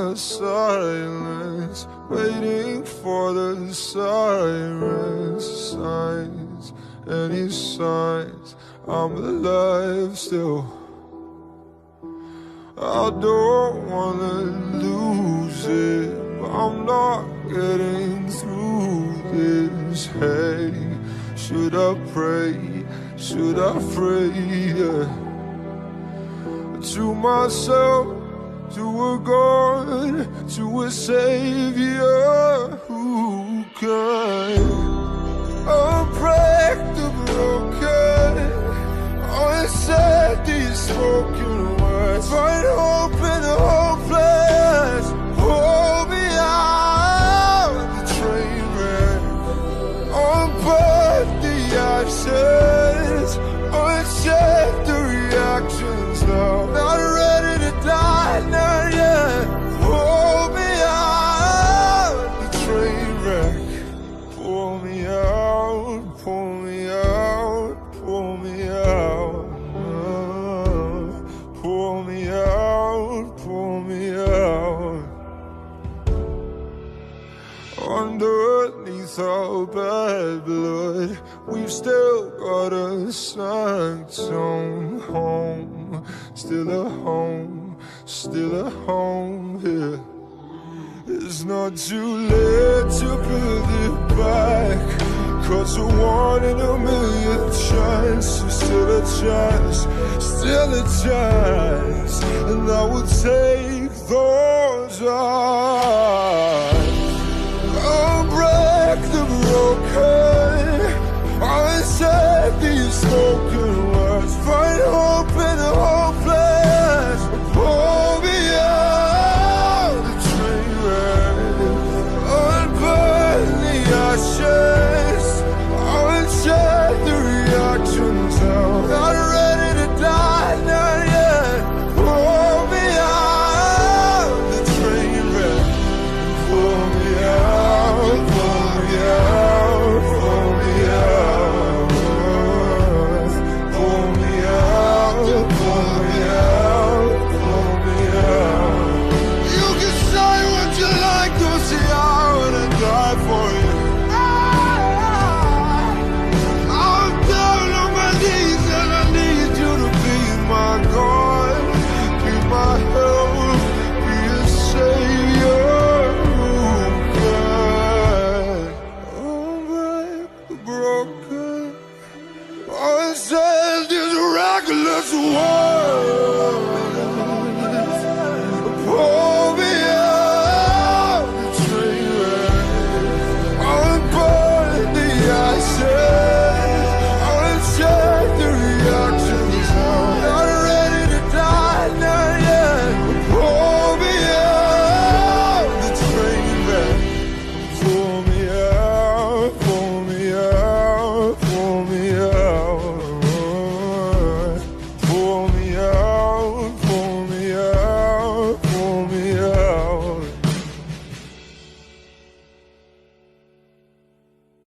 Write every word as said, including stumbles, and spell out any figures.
the silence, waiting for the sirens, signs, any signs I'm alive still. I don't wanna lose it, but I'm not getting through this. Hey, should I pray? Should I pray? Yeah. To myself, to a God, to a Savior who can unbreak the broken, unsaid these spoken words, find hope in the hopeless, hold me out the train wreck, unburn the ashes, uncheck the reactions now, not ready to die, not yet, hold me out the train wreck, pull me out, pull me out, pull me out, uh, pull me out, pull me out. Underneath our bad blood, we've still got a sanctum home, still a home, still a home here. It's not too late to build it back, cause a one in a million chance, still a chance, still a chance, and I will take those odds.